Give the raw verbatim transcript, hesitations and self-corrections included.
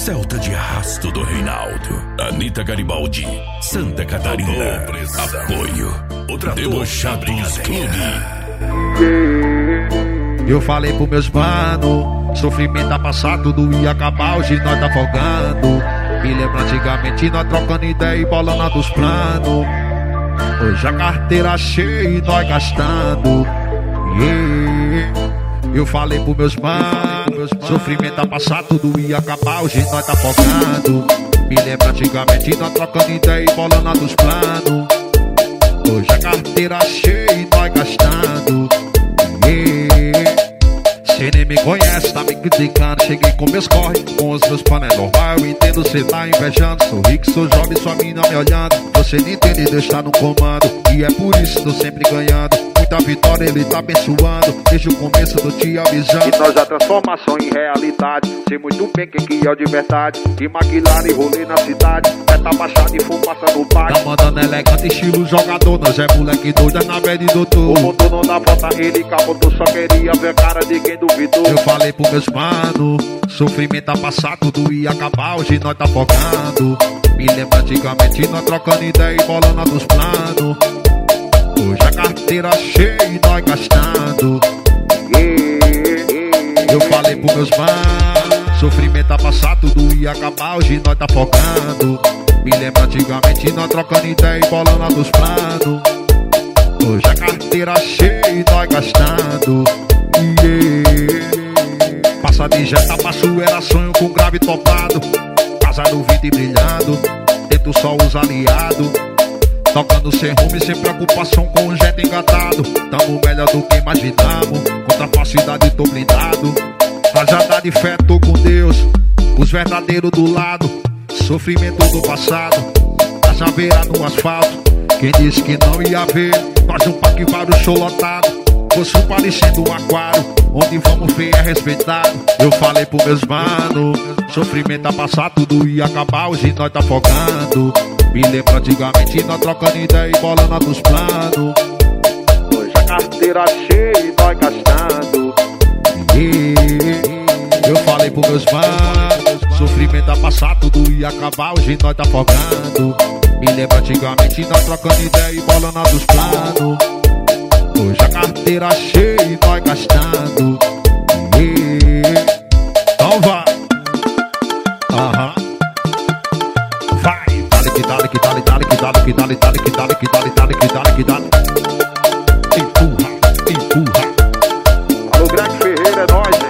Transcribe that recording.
Celta de Arrasto do Reinaldo, Anitta Garibaldi, Santa Catarina, apoio, Debochados Clube. Eu falei pros meus mano, sofrimento tá passado, tudo ia acabar, hoje nós tá folgando. Me lembra antigamente nós trocando ideia e bolando dos planos. Hoje a carteira cheia e nós gastando. Yeah. Eu falei pros meus manos, sofrimento tá passado, tudo ia acabar, hoje nós tá folgando. Me lembra antigamente nós trocando ideia e bolando dos planos. Hoje a carteira cheia e nós gastando. Yeah. Cê nem me conhece, tá me criticando. Cheguei com meus corre, com os meus panos é normal. Eu entendo, cê tá invejando. Sou rico, sou jovem, sua mina me olhando. Você não entende, Deus tá no comando. E é por isso tô sempre ganhando. Muita vitória ele tá abençoando. Desde o começo tô te avisando. E nós a transformação em realidade. Sei muito bem quem que é o de verdade. De maquilar e rolê na cidade. Meta baixada e fumaça no parque. Tá mandando elegante, estilo jogador. Nós é moleque doido, é na velha doutor. O motor não dá volta, ele capotou. Só queria ver a cara de quem duvidou. Eu falei pros meus mano, sofrimento tá passado, tudo ia acabar, hoje nós tá focando. Me lembra antigamente nós trocando ideia e bolando dos planos. Hoje a carteira cheia e nós gastando. Yeah. Eu falei pros meus mano, sofrimento tá passado, tudo ia acabar, hoje nós tá focando. Me lembra antigamente nós trocando ideia e bolando dos planos. Hoje a carteira cheia e nós gastando. Yeah. Passa de jeta pra era sonho com grave topado. Casa no vidro e brilhando, dentro só os aliados. Tocando sem rumo e sem preocupação com o jet engatado. Tamo melhor do que imaginamos, contra a falsidade tô blindado. Rajada de fé, tô com Deus, os verdadeiros do lado. Sofrimento do passado, a chaveira no asfalto. Quem disse que não ia ver, nós um parque vários show lotado. Fosse parecendo um aquário, onde vamos ver é respeitado. Eu falei pros meus mano, sofrimento tá passado, tudo ia acabar, hoje nós tá focando. Me lembra antigamente nós trocando ideia e bolando dos planos. Hoje a carteira cheia e nós gastando. Yeah. Eu falei pros meus mano, sofrimento tá passado, tudo ia acabar, hoje nós tá focando. Me lembra antigamente nós trocando ideia e bolando dos planos. Hoje a carteira cheia e nós gastando. Yeah. Então vai. Aham. Uh-huh. Vai. Dale que dale que dale dale que dale que dale dale que dale que dale dale que dale que dale. Empurra, empurra. Alô, Greg Ferreira, é nóis.